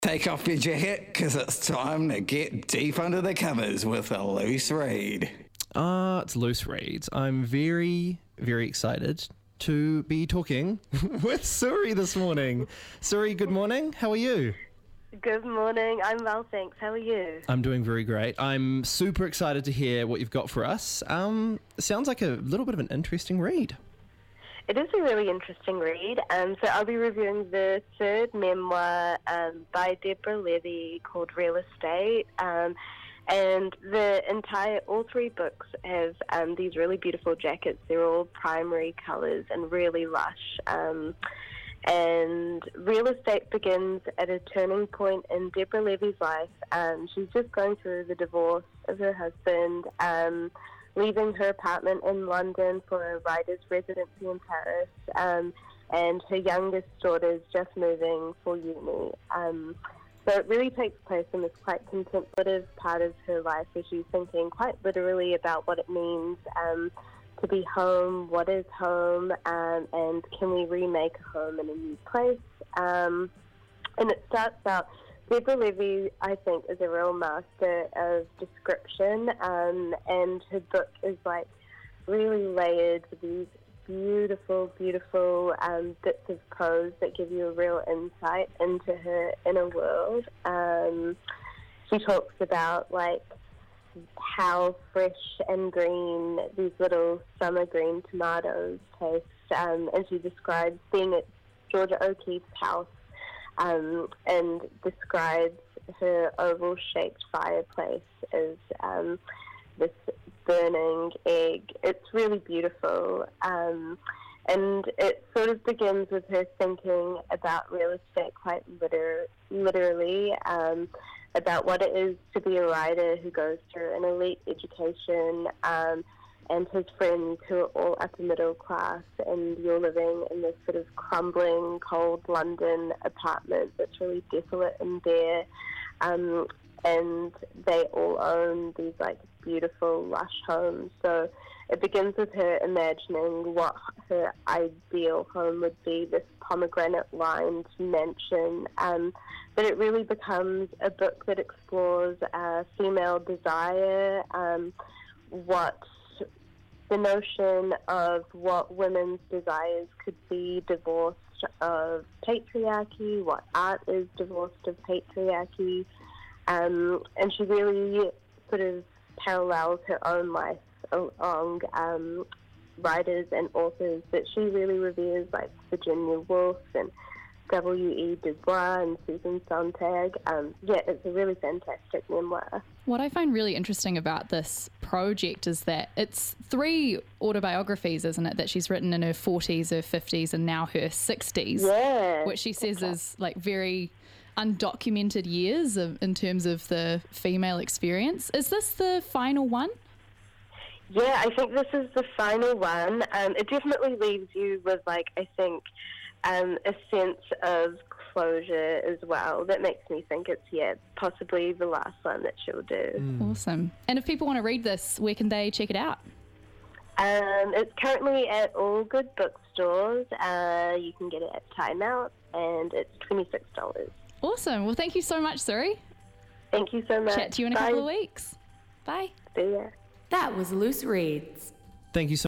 Take off your jacket, because it's time to get deep under the covers with a loose read. It's Loose Reads. I'm very, very excited to be talking with Suri this morning. Suri, good morning. How are you? Good morning. I'm well, thanks. How are you? I'm doing very great. I'm super excited to hear what you've got for us. Sounds like a little bit of an interesting read. It is a really interesting read. So I'll be reviewing the third memoir by Deborah Levy called Real Estate. And all three books have these really beautiful jackets. They're all primary colours and really lush. And Real Estate begins at a turning point in Deborah Levy's life. She's just going through the divorce of her husband, leaving her apartment in London for a writer's residency in Paris, and her youngest daughter's just moving for uni. So it really takes place in this quite contemplative part of her life where she's thinking quite literally about what it means to be home, what is home, and can we remake a home in a new place. And it starts out, Deborah Levy, I think, is a real master of description, and her book is like really layered with these beautiful, beautiful bits of prose that give you a real insight into her inner world. She talks about like how fresh and green these little summer green tomatoes taste, and she describes being at Georgia O'Keeffe's house, and describes her oval-shaped fireplace as this burning egg. It's really beautiful, and it sort of begins with her thinking about real estate quite literally, about what it is to be a writer who goes through an elite education, and his friends who are all upper middle class, and you're living in this sort of crumbling, cold London apartment that's really desolate and bare, and they all own these like beautiful, lush homes. So it begins with her imagining what her ideal home would be, this pomegranate-lined mansion, but it really becomes a book that explores female desire, what the notion of what women's desires could be divorced of patriarchy, what art is divorced of patriarchy, and she really sort of parallels her own life along writers and authors that she really reveres, like Virginia Woolf and W.E. Du Bois and Susan Sontag. It's a really fantastic memoir. What I find really interesting about this project is that it's 3 autobiographies, isn't it, that she's written in her 40s, her 50s, and now her 60s, yeah, which she says is like very undocumented years in terms of the female experience. Is this the final one? Yeah, I think this is the final one. It definitely leaves you with, like, I think, a sense of closure as well. That makes me think it's, possibly the last one that she'll do. Awesome. And if people want to read this, where can they check it out? It's currently at all good bookstores. You can get it at Time Out, and it's $26. Awesome. Well, thank you so much, Suri. Thank you so much. Chat to you in a couple of weeks. Bye. See ya. That was Loose Reads. Thank you so